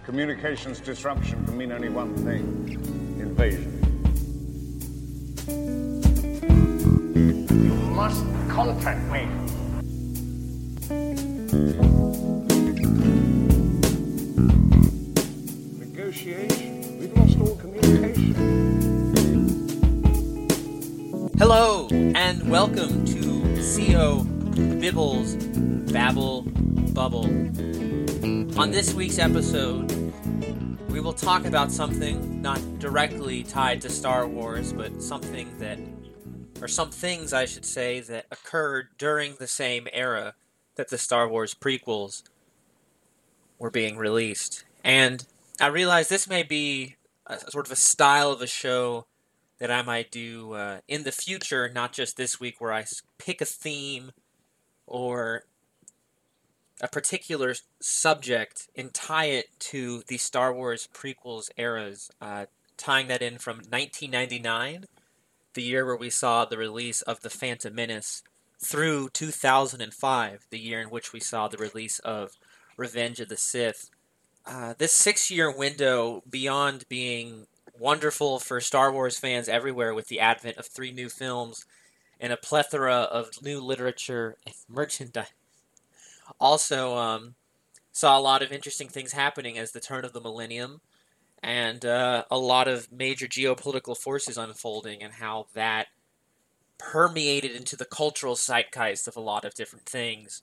Communications disruption can mean only one thing: invasion. You must contact me. Negotiation? We've lost all communication. Hello, and welcome to C.O. Bibble's Babble Bubble. On this week's episode, we will talk about something not directly tied to Star Wars, but some things I should say, that occurred during the same era that the Star Wars prequels were being released. And I realize this may be a sort of a style of a show that I might do in the future, not just this week, where I pick a theme or a particular subject and tie it to the Star Wars prequels eras, tying that in from 1999, the year where we saw the release of The Phantom Menace, through 2005, the year in which we saw the release of Revenge of the Sith. This 6-year window, beyond being wonderful for Star Wars fans everywhere with the advent of 3 new films and a plethora of new literature and merchandise, also saw a lot of interesting things happening as the turn of the millennium and a lot of major geopolitical forces unfolding, and how that permeated into the cultural zeitgeist of a lot of different things.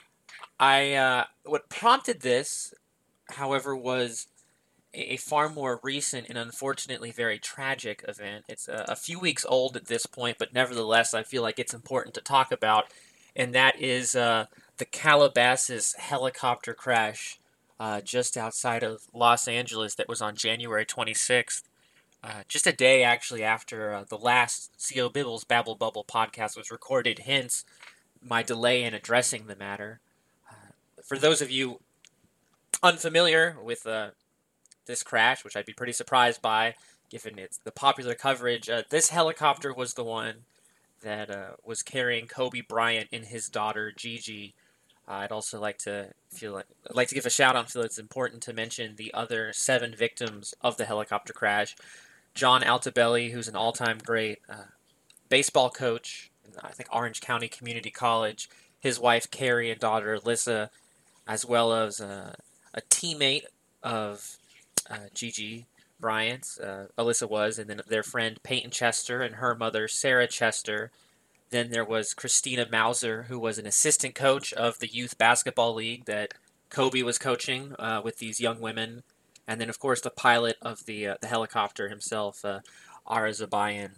What prompted this, however, was a far more recent and unfortunately very tragic event. It's a few weeks old at this point, but nevertheless I feel like it's important to talk about, and that is the Calabasas helicopter crash just outside of Los Angeles that was on January 26th. Just a day actually after the last C.O. Bibble's Babble Bubble podcast was recorded, hence my delay in addressing the matter. For those of you unfamiliar with this crash, which I'd be pretty surprised by, given the popular coverage, this helicopter was the one that was carrying Kobe Bryant and his daughter Gigi. I'd also like to give a shout out. I feel it's important to mention the other 7 victims of the helicopter crash. John Altobelli, who's an all-time great baseball coach, I think Orange County Community College, his wife Carrie and daughter Alyssa, as well as a teammate of Gigi Bryant, Alyssa was, and then their friend Peyton Chester and her mother Sarah Chester. Then there was Christina Mauser, who was an assistant coach of the youth basketball league that Kobe was coaching with these young women. And then, of course, the pilot of the helicopter himself, Ara Zabayan.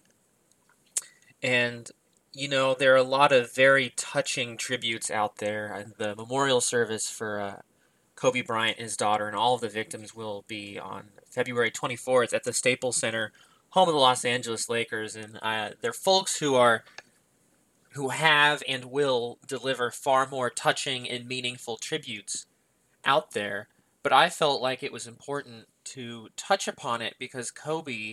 And, there are a lot of very touching tributes out there. And the memorial service for Kobe Bryant and his daughter and all of the victims will be on February 24th at the Staples Center, home of the Los Angeles Lakers. And they're folks who have and will deliver far more touching and meaningful tributes out there. But I felt like it was important to touch upon it because Kobe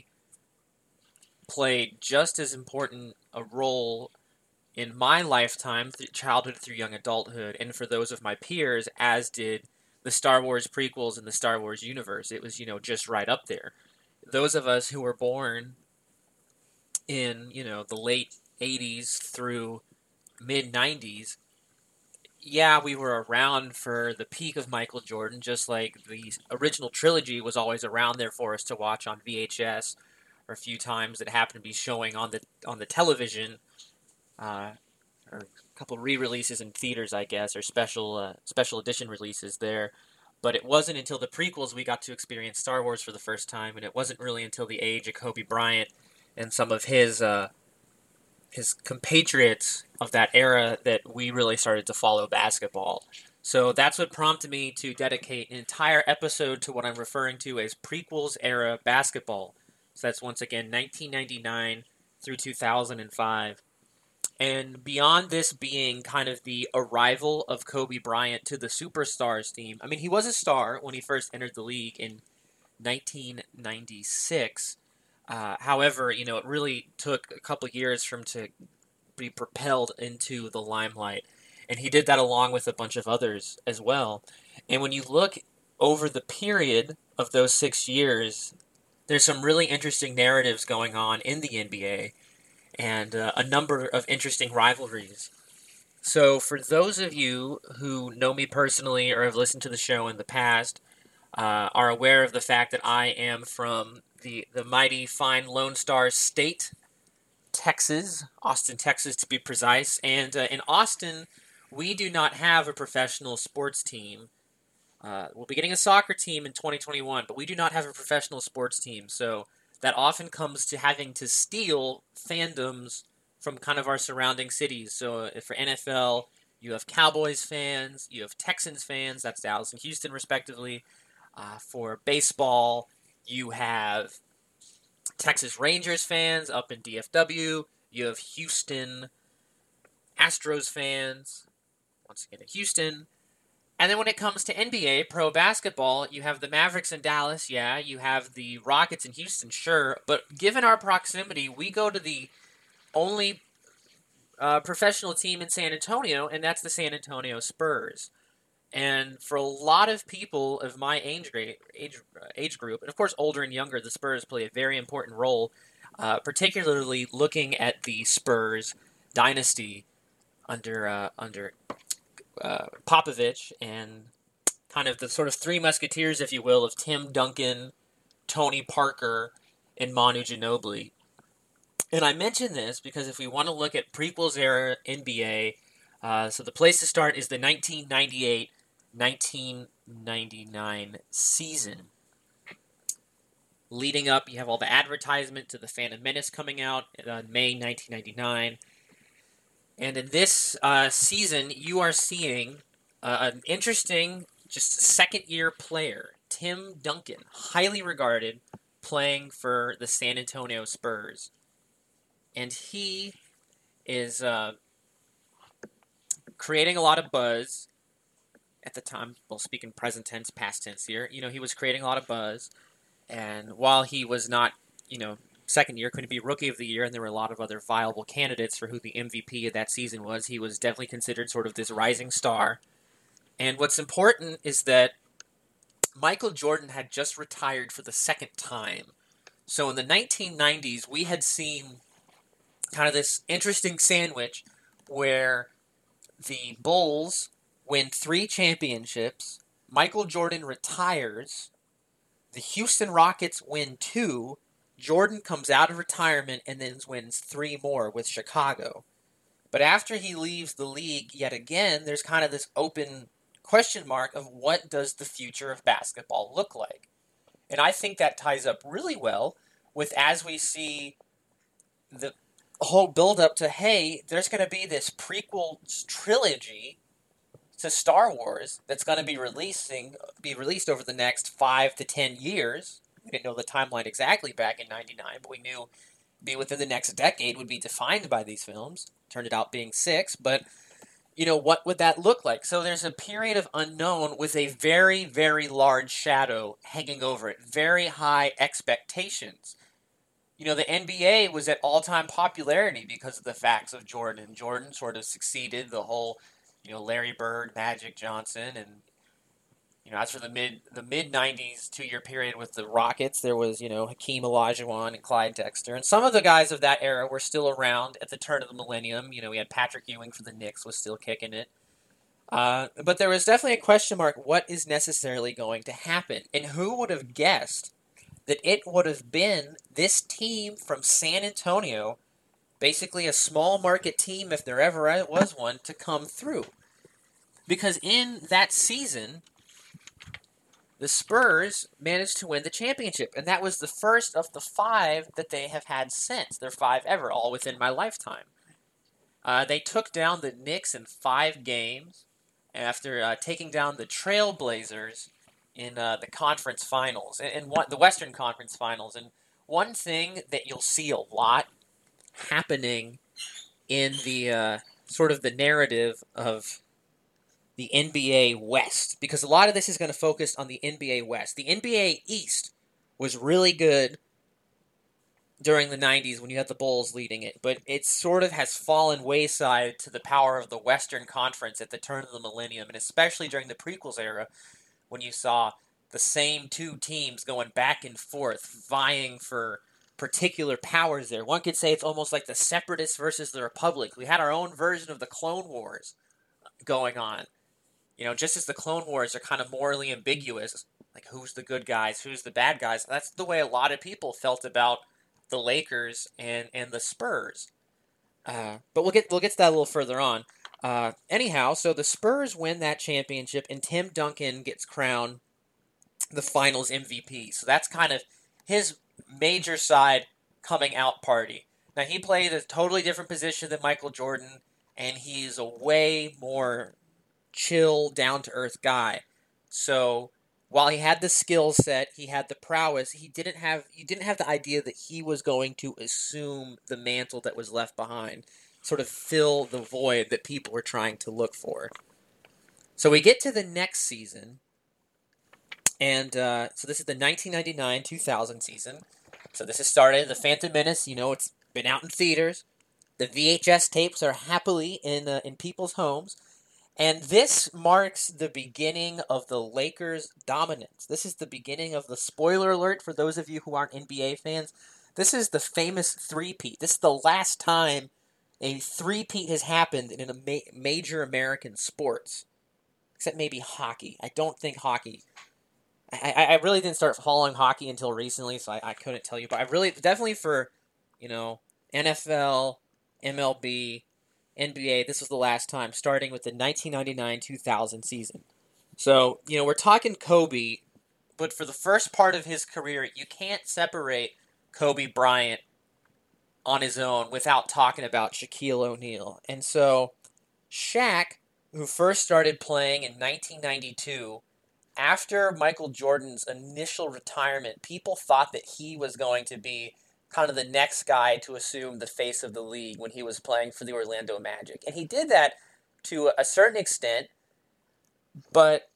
played just as important a role in my lifetime, childhood through young adulthood, and for those of my peers, as did the Star Wars prequels and the Star Wars universe. It was, just right up there. Those of us who were born in, the late 80s through mid-90s, yeah, we were around for the peak of Michael Jordan, just like the original trilogy was always around there for us to watch on VHS, or a few times it happened to be showing on the television, or a couple re-releases in theaters, I guess, or special edition releases there. But it wasn't until the prequels we got to experience Star Wars for the first time, and it wasn't really until the age of Kobe Bryant and some of his compatriots of that era that we really started to follow basketball. So that's what prompted me to dedicate an entire episode to what I'm referring to as prequels era basketball. So that's once again 1999 through 2005. And beyond this being kind of the arrival of Kobe Bryant to the Superstars team, I mean, he was a star when he first entered the league in 1996. However, it really took a couple years for him to be propelled into the limelight. And he did that along with a bunch of others as well. And when you look over the period of those 6 years, there's some really interesting narratives going on in the NBA and a number of interesting rivalries. So, for those of you who know me personally or have listened to the show in the past, are aware of the fact that I am from the mighty fine Lone Star State, Texas, Austin, Texas to be precise. And in Austin, we do not have a professional sports team. We'll be getting a soccer team in 2021, but we do not have a professional sports team. So that often comes to having to steal fandoms from kind of our surrounding cities. So for NFL, you have Cowboys fans, you have Texans fans, that's Dallas and Houston respectively. For baseball, you have Texas Rangers fans up in DFW. You have Houston Astros fans, once again in Houston. And then when it comes to NBA, pro basketball, you have the Mavericks in Dallas, yeah. You have the Rockets in Houston, sure. But given our proximity, we go to the only professional team in San Antonio, and that's the San Antonio Spurs. And for a lot of people of my age group, and of course older and younger, the Spurs play a very important role, particularly looking at the Spurs dynasty under Popovich and kind of the sort of three musketeers, if you will, of Tim Duncan, Tony Parker, and Manu Ginobili. And I mention this because if we want to look at prequels era NBA, so the place to start is the 1998-1999 season. Leading up, you have all the advertisement to the Phantom Menace coming out in May 1999. And in this season, you are seeing an interesting, just second-year player, Tim Duncan, highly regarded, playing for the San Antonio Spurs. And he is creating a lot of buzz at the time. Well, speaking present tense, past tense here. He was creating a lot of buzz. And while he was not, second year, couldn't be Rookie of the Year, and there were a lot of other viable candidates for who the MVP of that season was, he was definitely considered sort of this rising star. And what's important is that Michael Jordan had just retired for the second time. So in the 1990s, we had seen kind of this interesting sandwich where the Bulls win 3 championships, Michael Jordan retires, the Houston Rockets win 2, Jordan comes out of retirement and then wins 3 more with Chicago. But after he leaves the league yet again, there's kind of this open question mark of what does the future of basketball look like? And I think that ties up really well with as we see the whole build up to, hey, there's going to be this prequel trilogy to Star Wars that's going to be released over the next 5 to 10 years. We didn't know the timeline exactly back in 99, but we knew be within the next decade would be defined by these films. Turned it out being 6, but what would that look like? So there's a period of unknown with a very, very large shadow hanging over it, very high expectations. The NBA was at all-time popularity because of the facts of Jordan. Jordan sort of succeeded the whole, Larry Bird, Magic Johnson, and as for the mid 90s 2-year period with the Rockets, there was, Hakeem Olajuwon and Clyde Drexler. And some of the guys of that era were still around at the turn of the millennium. We had Patrick Ewing for the Knicks was still kicking it. But there was definitely a question mark, what is necessarily going to happen? And who would have guessed that it would have been this team from San Antonio, basically a small market team if there ever was one, to come through? Because in that season, the Spurs managed to win the championship, and that was the first of the 5 that they have had since. They're 5 ever, all within my lifetime. They took down the Knicks in 5 games after taking down the Trailblazers in the conference finals, in the Western Conference Finals. And one thing that you'll see a lot happening in the sort of the narrative of the NBA West, because a lot of this is going to focus on the NBA West. The NBA East was really good during the 90s when you had the Bulls leading it, but it sort of has fallen wayside to the power of the Western Conference at the turn of the millennium, and especially during the prequels era when you saw the same two teams going back and forth, vying for particular powers there. One could say it's almost like the Separatists versus the Republic. We had our own version of the Clone Wars going on. Just as the Clone Wars are kind of morally ambiguous, like who's the good guys, who's the bad guys, that's the way a lot of people felt about the Lakers and the Spurs. But we'll get to that a little further on. Anyhow, so the Spurs win that championship, and Tim Duncan gets crowned the Finals MVP. So that's kind of his major side coming out party. Now, he played a totally different position than Michael Jordan, and he's a way more chill, down-to-earth guy. So while he had the skill set, he had the prowess, you didn't have the idea that he was going to assume the mantle that was left behind, sort of fill the void that people were trying to look for. So we get to the next season, and so this is the 1999-2000 season. So this has started, the Phantom Menace, it's been out in theaters. The VHS tapes are happily in people's homes. And this marks the beginning of the Lakers' dominance. This is the beginning of the spoiler alert for those of you who aren't NBA fans. This is the famous three-peat. This is the last time a three-peat has happened in a major American sports. Except maybe hockey. I don't think hockey. I really didn't start following hockey until recently, so I couldn't tell you. But I really, definitely for, NFL, MLB, NBA, this was the last time, starting with the 1999-2000 season. So, we're talking Kobe, but for the first part of his career, you can't separate Kobe Bryant on his own without talking about Shaquille O'Neal. And so, Shaq, who first started playing in 1992, after Michael Jordan's initial retirement, people thought that he was going to be kind of the next guy to assume the face of the league when he was playing for the Orlando Magic. And he did that to a certain extent, but,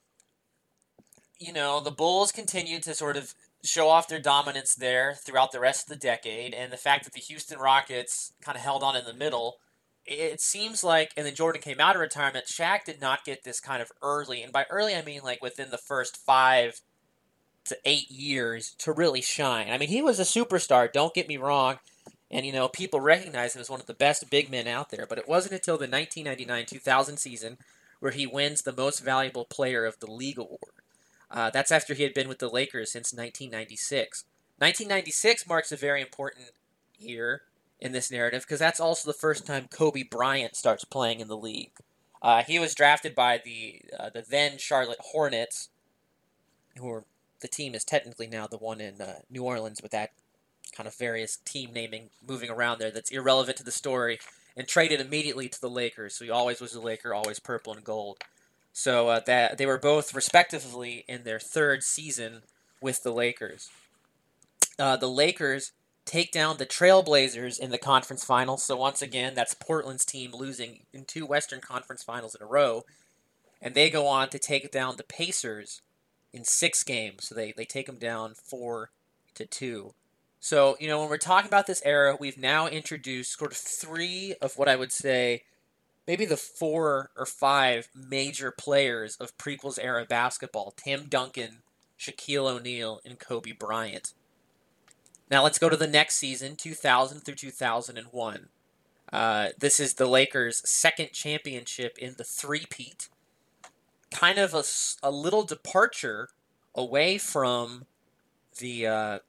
the Bulls continued to sort of show off their dominance there throughout the rest of the decade, and the fact that the Houston Rockets kind of held on in the middle, it seems like, and then Jordan came out of retirement, Shaq did not get this kind of early, and by early I mean like within the first 5 to 8 years to really shine. I mean, he was a superstar, don't get me wrong, and, people recognize him as one of the best big men out there, but it wasn't until the 1999-2000 season where he wins the Most Valuable Player of the League award. That's after he had been with the Lakers since 1996. 1996 marks a very important year in this narrative because that's also the first time Kobe Bryant starts playing in the league. He was drafted by the then Charlotte Hornets, who were the team is technically now the one in New Orleans, with that kind of various team naming moving around there that's irrelevant to the story, and traded immediately to the Lakers. So he always was a Laker, always purple and gold. So that they were both respectively in their third season with the Lakers. The Lakers take down the Trailblazers in the conference finals. So once again, that's Portland's team losing in 2 Western Conference finals in a row. And they go on to take down the Pacers in 6 games. So they take them down 4-2. So, when we're talking about this era, we've now introduced sort of 3 of what I would say maybe the 4 or 5 major players of prequels era basketball: Tim Duncan, Shaquille O'Neal, and Kobe Bryant. Now let's go to the next season, 2000 through 2001. This is the Lakers' second championship in the three-peat. Kind of a little departure away from the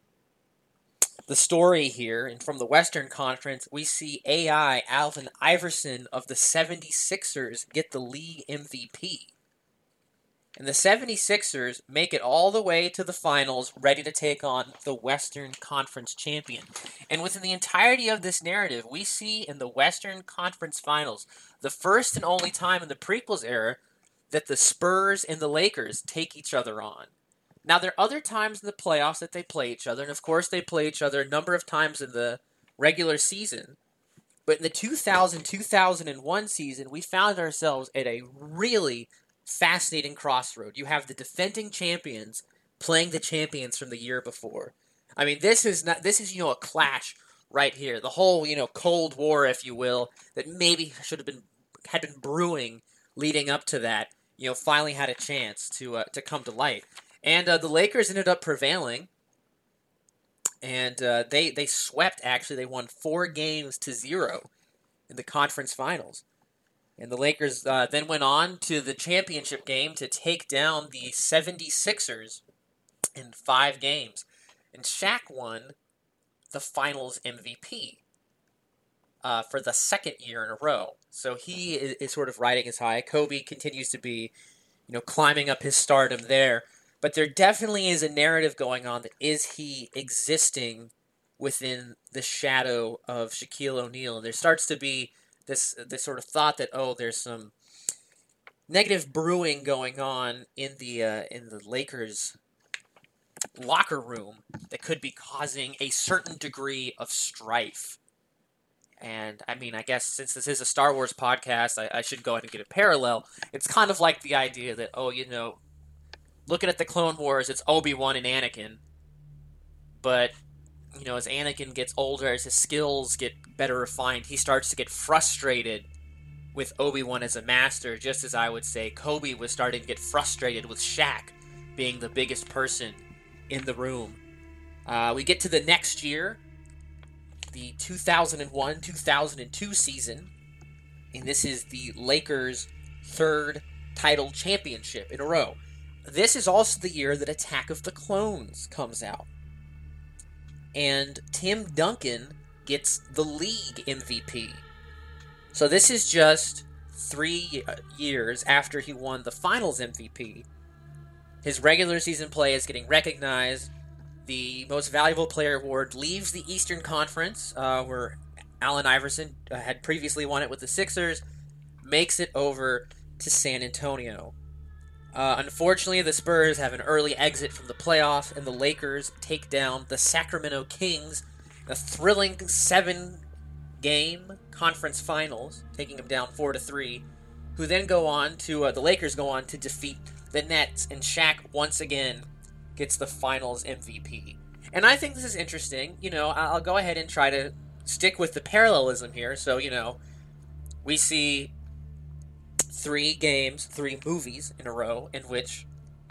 story here, and from the Western Conference, we see AI Alvin Iverson of the 76ers get the league MVP. And the 76ers make it all the way to the finals, ready to take on the Western Conference champion. And within the entirety of this narrative, we see in the Western Conference finals, the first and only time in the prequels era, that the Spurs and the Lakers take each other on. Now, there are other times in the playoffs that they play each other, and of course they play each other a number of times in the regular season. But in the 2000-2001 season, we found ourselves at a really fascinating crossroad. You have the defending champions playing the champions from the year before. I mean, this is a clash right here. The whole, Cold War, if you will, that maybe had been brewing leading up to that, finally had a chance to come to light. And the Lakers ended up prevailing, and they swept, actually. They won 4-0 in the conference finals. And the Lakers then went on to the championship game to take down the 76ers in 5 games. And Shaq won the finals MVP for the second year in a row. So he is sort of riding his high. Kobe continues to be, climbing up his stardom there. But there definitely is a narrative going on that is he existing within the shadow of Shaquille O'Neal. There starts to be this sort of thought that, there's some negative brewing going on in the Lakers locker room that could be causing a certain degree of strife. And I mean, I guess since this is a Star Wars podcast, I should go ahead and get a parallel. It's kind of like the idea that, looking at the Clone Wars, it's Obi-Wan and Anakin. But, as Anakin gets older, as his skills get better refined, he starts to get frustrated with Obi-Wan as a master, just as I would say Kobe was starting to get frustrated with Shaq being the biggest person in the room. We get to the next year, the 2001-2002 season, and this is the Lakers' third title championship in a row. This is also the year that Attack of the Clones comes out. And Tim Duncan gets the league MVP. So this is just 3 years after he won the finals MVP. His regular season play is getting recognized. The Most Valuable Player award leaves the Eastern Conference, where Allen Iverson had previously won it with the Sixers, makes it over to San Antonio. Unfortunately, the Spurs have an early exit from the playoffs, and the Lakers take down the Sacramento Kings, a thrilling 7-game conference finals, taking them down 4-3, who then go on to, the Lakers go on to defeat the Nets, and Shaq once again gets the finals MVP. And I think this is interesting. I'll go ahead and try to stick with the parallelism here. So, we see 3 movies in a row in which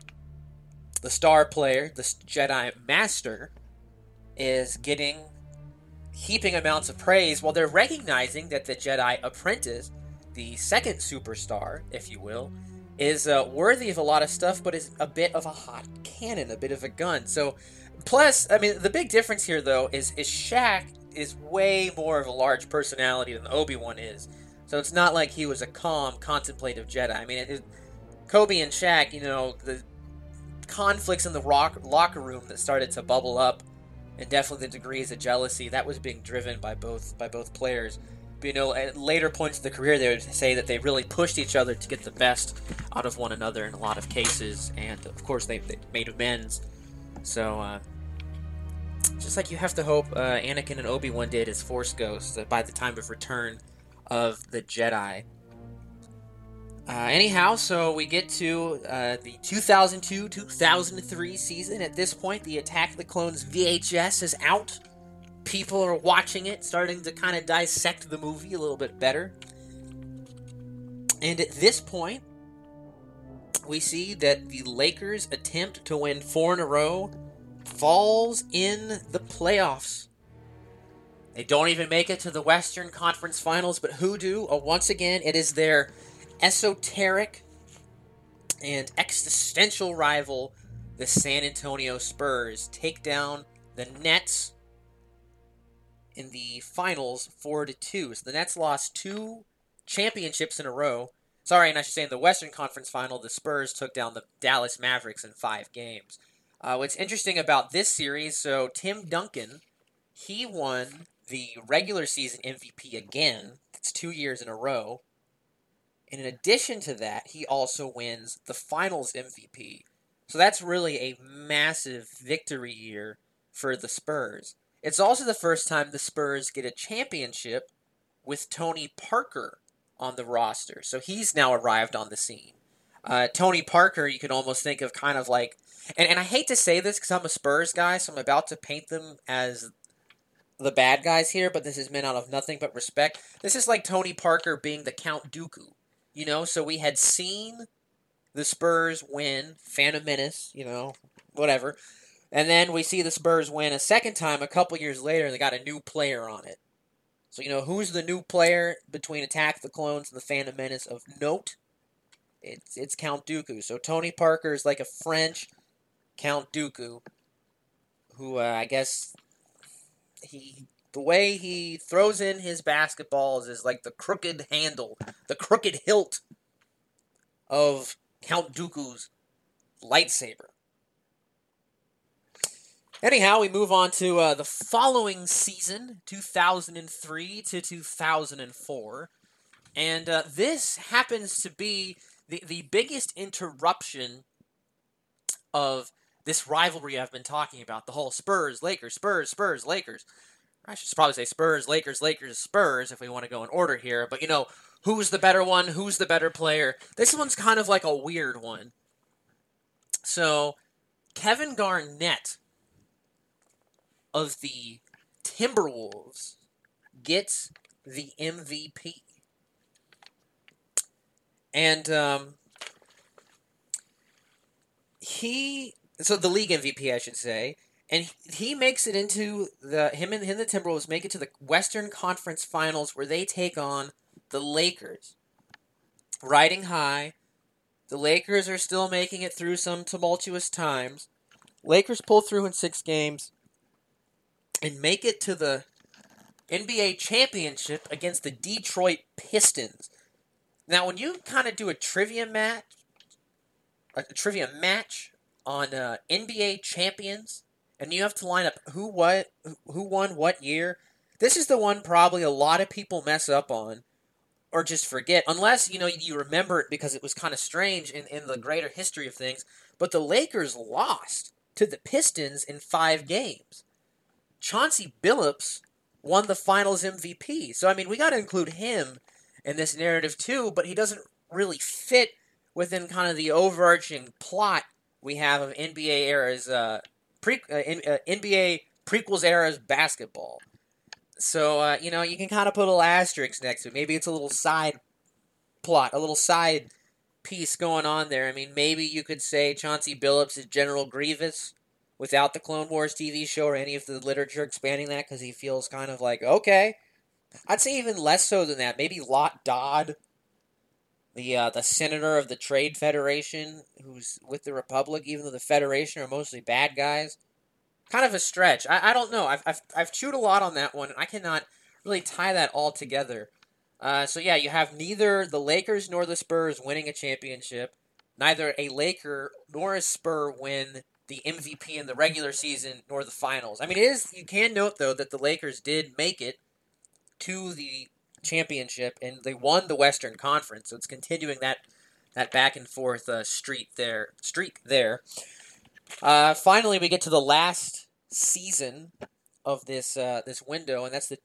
the star player, the Jedi Master, is getting heaping amounts of praise while they're recognizing that the Jedi Apprentice, the second superstar, if you will, is worthy of a lot of stuff, but is a bit of a hot cannon, a bit of a gun. So, plus, I mean, the big difference here, though, is Shaq is way more of a large personality than Obi-Wan is. So it's not like he was a calm, contemplative Jedi. I mean, Kobe and Shaq, the conflicts in the locker room that started to bubble up, and definitely the degrees of jealousy, that was being driven by both players. But, at later points of the career, they would say that they really pushed each other to get the best out of one another in a lot of cases, and of course they made amends. So, just like you have to hope Anakin and Obi-Wan did as Force Ghosts by the time of Return of the Jedi. Anyhow, so we get to the 2002-2003 season. At this point, the Attack of the Clones VHS is out. People are watching it, starting to kind of dissect the movie a little bit better. And at this point, we see that the Lakers' attempt to win 4 in a row falls in the playoffs. They don't even make it to the Western Conference Finals, but who do? Once again, it is their esoteric and existential rival, the San Antonio Spurs, take down the Nets in the finals 4-2. So the Nets lost 2 championships in a row. Sorry, and I should say in the Western Conference Final, the Spurs took down the Dallas Mavericks in 5 games. What's interesting about this series, so Tim Duncan, he won the regular season MVP again. It's 2 years in a row. And in addition to that, he also wins the finals MVP. So that's really a massive victory year for the Spurs. It's also the first time the Spurs get a championship with Tony Parker on the roster. So he's now arrived on the scene. Tony Parker, you can almost think of kind of like... And I hate to say this because I'm a Spurs guy, so I'm about to paint them as the bad guys here, but this is meant out of nothing but respect. This is like Tony Parker being the Count Dooku. So we had seen the Spurs win, Phantom Menace, whatever. And then we see the Spurs win a second time a couple years later, and they got a new player on it. So, who's the new player between Attack of the Clones and the Phantom Menace of note? It's Count Dooku. So Tony Parker is like a French Count Dooku, who I guess the way he throws in his basketballs is like the crooked handle, the crooked hilt of Count Dooku's lightsaber. Anyhow, we move on to the following season, 2003 to 2004. And this happens to be the biggest interruption of this rivalry I've been talking about. The whole Spurs, Lakers, Spurs, Spurs, Lakers. I should probably say Spurs, Lakers, Lakers, Spurs if we want to go in order here. But, who's the better one? Who's the better player? This one's kind of like a weird one. So, Kevin Garnett of the Timberwolves gets the MVP. And so the league MVP, I should say, and he makes it into him and the Timberwolves make it to the Western Conference Finals where they take on the Lakers. Riding high, the Lakers are still making it through some tumultuous times. Lakers pull through in 6 games and make it to the NBA championship against the Detroit Pistons. Now, when you kind of do a trivia match on NBA champions, and you have to line up who won what year, this is the one probably a lot of people mess up on or just forget, unless you remember it because it was kind of strange in the greater history of things. But the Lakers lost to the Pistons in 5 games. Chauncey Billups won the Finals MVP. So, we got to include him in this narrative too, but he doesn't really fit within kind of the overarching plot we have of NBA era's NBA prequels era's basketball. So, you can kind of put a little asterisk next to it. Maybe it's a little side plot, a little side piece going on there. Maybe you could say Chauncey Billups is General Grievous without the Clone Wars TV show or any of the literature expanding that, because he feels kind of like, okay. I'd say even less so than that. Maybe Lot Dodd, the senator of the Trade Federation, who's with the Republic, even though the Federation are mostly bad guys. Kind of a stretch. I don't know. I've chewed a lot on that one, and I cannot really tie that all together. So yeah, you have neither the Lakers nor the Spurs winning a championship. Neither a Laker nor a Spur win the MVP in the regular season nor the finals. You can note though that the Lakers did make it to the championship and they won the Western Conference, so it's continuing that back and forth streak there. Finally, we get to the last season of this window, and that's the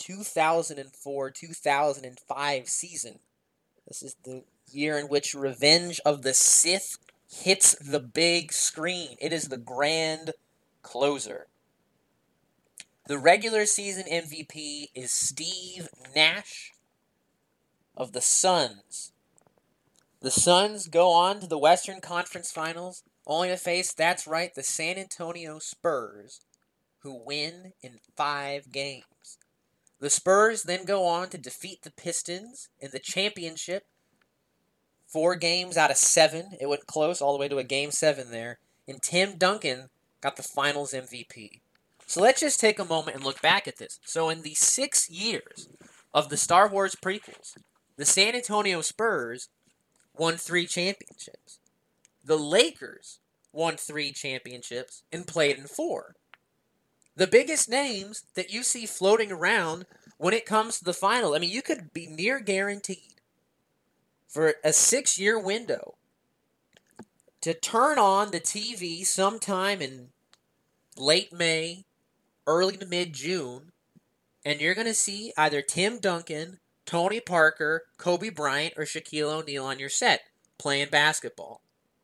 2004-2005 season. This is the year in which Revenge of the Sith hits the big screen. It is the grand closer. The regular season MVP is Steve Nash of the Suns. The Suns go on to the Western Conference Finals, only to face, that's right, the San Antonio Spurs, who win in 5 games. The Spurs then go on to defeat the Pistons in the championship, 4 games out of 7. It went close all the way to a Game 7 there. And Tim Duncan got the Finals MVP. So let's just take a moment and look back at this. So in the 6 years of the Star Wars prequels, the San Antonio Spurs won 3 championships. The Lakers won 3 championships and played in 4. The biggest names that you see floating around when it comes to the final, you could be near guaranteed for a 6-year window to turn on the TV sometime in late May, early to mid-June, and you're going to see either Tim Duncan, Tony Parker, Kobe Bryant, or Shaquille O'Neal on your set playing basketball.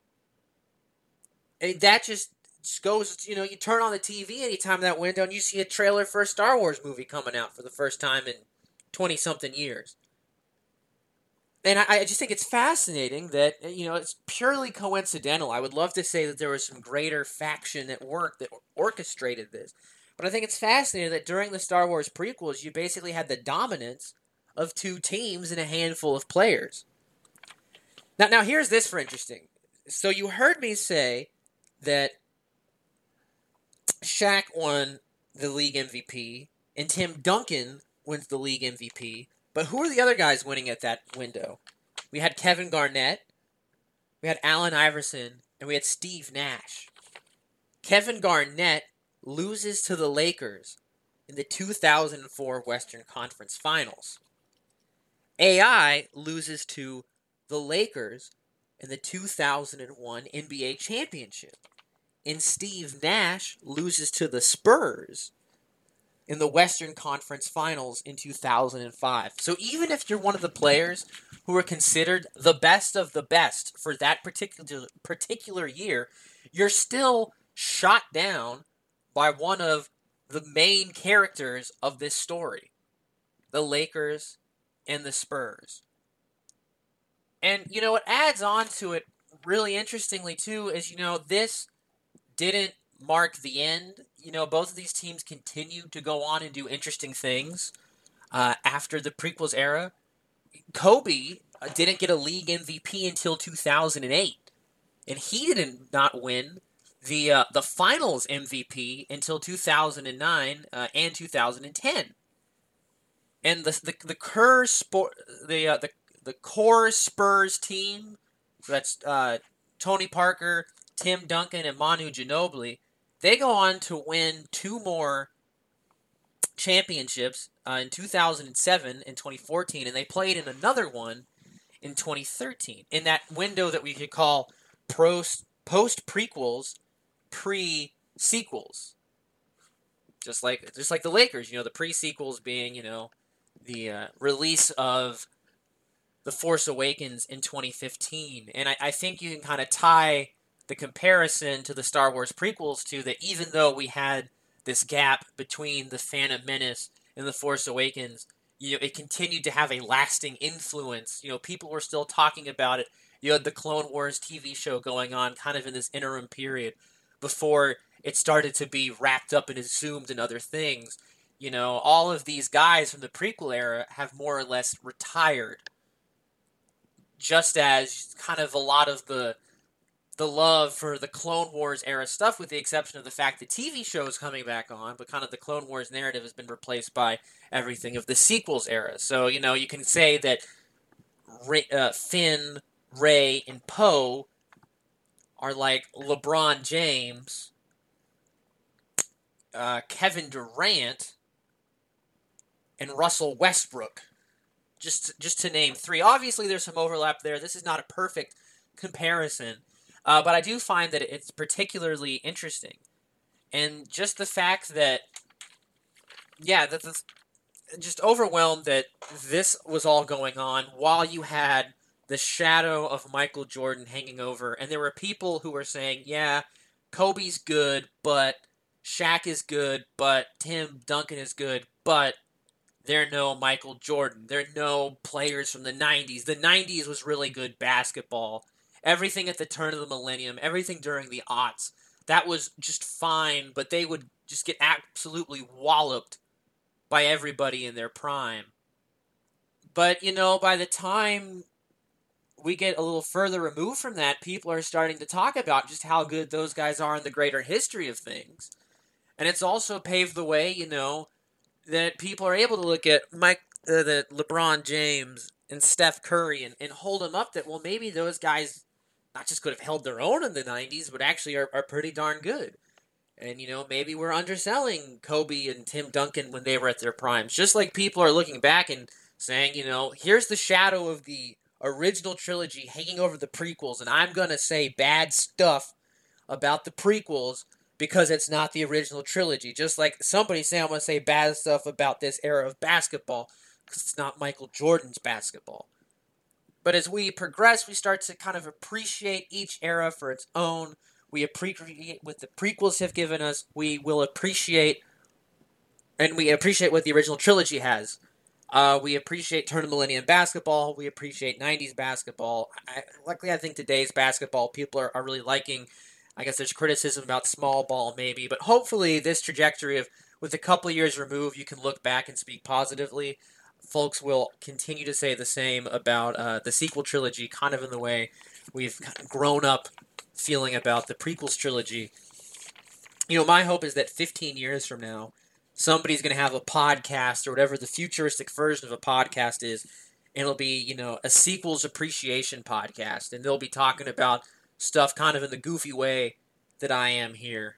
That just goes, you turn on the TV anytime that window and you see a trailer for a Star Wars movie coming out for the first time in 20-something years. And I just think it's fascinating that, it's purely coincidental. I would love to say that there was some greater faction at work that orchestrated this. But I think it's fascinating that during the Star Wars prequels, you basically had the dominance of two teams and a handful of players. Now here's this for interesting. So you heard me say that Shaq won the league MVP and Tim Duncan wins the league MVP. But who are the other guys winning at that window? We had Kevin Garnett, we had Allen Iverson, and we had Steve Nash. Kevin Garnett loses to the Lakers in the 2004 Western Conference Finals. AI loses to the Lakers in the 2001 NBA Championship. And Steve Nash loses to the Spurs in the Western Conference Finals in 2005. So even if you're one of the players who are considered the best of the best for that particular year, you're still shot down by one of the main characters of this story, the Lakers and the Spurs. And, what adds on to it really interestingly, too, is, this didn't mark the end. Both of these teams continued to go on and do interesting things after the prequels era. Kobe didn't get a league MVP until 2008, and he did not win the Finals MVP until 2009 and 2010. And the core Spurs team, so that's Tony Parker, Tim Duncan, and Manu Ginobili, they go on to win two more championships in 2007 and 2014, and they played in another one in 2013. In that window that we could call post-prequels, pre-sequels. Just like the Lakers, the pre-sequels being, the release of The Force Awakens in 2015. And I think you can kind of tie the comparison to the Star Wars prequels to that, even though we had this gap between The Phantom Menace and The Force Awakens, it continued to have a lasting influence. People were still talking about it. You had the Clone Wars TV show going on kind of in this interim period before it started to be wrapped up and assumed in other things. All of these guys from the prequel era have more or less retired. Just as kind of a lot of the love for the Clone Wars era stuff, with the exception of the fact the TV show is coming back on, but kind of the Clone Wars narrative has been replaced by everything of the sequels era. So, you can say that Finn, Rey, and Poe are like LeBron James, Kevin Durant, and Russell Westbrook. Just to name three. Obviously, there's some overlap there. This is not a perfect comparison. But I do find that it's particularly interesting. And just the fact that, just overwhelmed that this was all going on while you had the shadow of Michael Jordan hanging over. And there were people who were saying, yeah, Kobe's good, but Shaq is good, but Tim Duncan is good, but there are no Michael Jordan. There are no players from the 90s. The 90s was really good basketball. Everything at the turn of the millennium, everything during the aughts, that was just fine, but they would just get absolutely walloped by everybody in their prime. But, by the time we get a little further removed from that, people are starting to talk about just how good those guys are in the greater history of things. And it's also paved the way, that people are able to look at the LeBron James and Steph Curry and hold them up that, well, maybe those guys not just could have held their own in the 90s, but actually are pretty darn good. And, maybe we're underselling Kobe and Tim Duncan when they were at their primes. Just like people are looking back and saying, here's the shadow of the original trilogy hanging over the prequels, and I'm going to say bad stuff about the prequels because it's not the original trilogy. Just like somebody saying I'm going to say bad stuff about this era of basketball because it's not Michael Jordan's basketball. But as we progress, we start to kind of appreciate each era for its own. We appreciate what the prequels have given us. We appreciate what the original trilogy has. We appreciate Turn of the Millennium basketball. We appreciate 90s basketball. Luckily, I think today's basketball people are really liking. I guess there's criticism about small ball maybe, but hopefully this trajectory of with a couple of years removed, you can look back and speak positively. Folks will continue to say the same about the sequel trilogy, kind of in the way we've grown up feeling about the prequels trilogy. My hope is that 15 years from now, somebody's going to have a podcast or whatever the futuristic version of a podcast is, and it'll be, a sequels appreciation podcast, and they'll be talking about stuff kind of in the goofy way that I am here.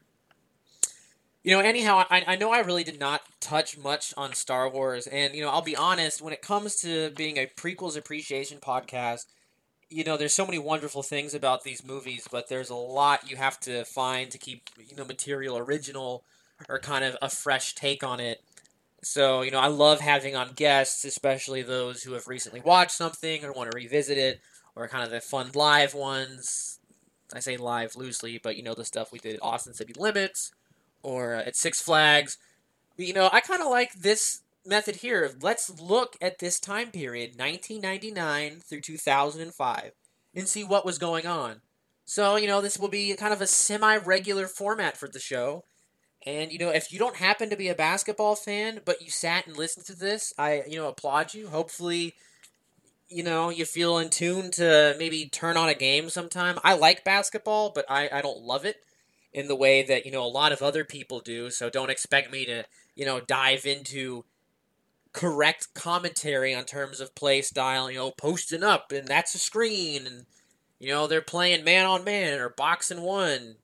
Anyhow, I know I really did not touch much on Star Wars, and, I'll be honest, when it comes to being a prequels appreciation podcast, there's so many wonderful things about these movies, but there's a lot you have to find to keep, material original or kind of a fresh take on it. So, I love having on guests, especially those who have recently watched something or want to revisit it, or kind of the fun live ones. I say live loosely, but, the stuff we did at Austin City Limits or at Six Flags. I kind of like this method here. Let's look at this time period, 1999 through 2005, and see what was going on. So, this will be kind of a semi-regular format for the show. And, if you don't happen to be a basketball fan, but you sat and listened to this, I, applaud you. Hopefully, you feel in tune to maybe turn on a game sometime. I like basketball, but I don't love it in the way that, a lot of other people do. So don't expect me to, dive into correct commentary on terms of play style, posting up, and that's a screen, and, they're playing man-on-man, or boxing one,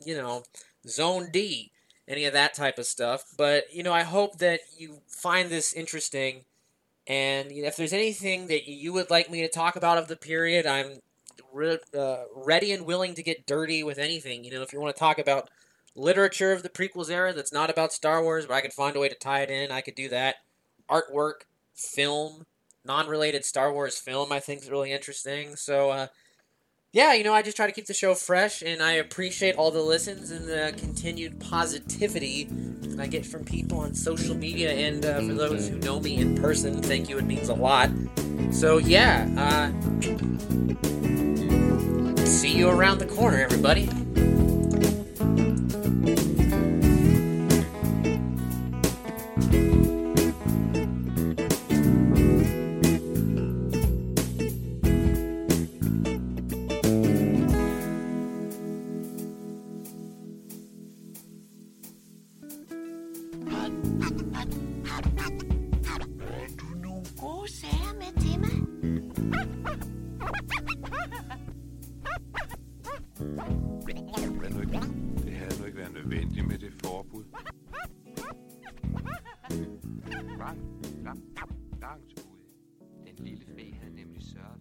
zone D, any of that type of stuff. But, I hope that you find this interesting, and if there's anything that you would like me to talk about of the period, I'm ready and willing to get dirty with anything. If you want to talk about literature of the prequels era that's not about Star Wars, but I could find a way to tie it in, I could do that. Artwork, film, non-related Star Wars film, I think is really interesting. So, I just try to keep the show fresh, and I appreciate all the listens and the continued positivity I get from people on social media, and for those who know me in person, thank you, it means a lot. So, see you around the corner, everybody. Det havde nu ikke været nødvendigt med det forbud. Langt ud. Den lille fe havde nemlig sørget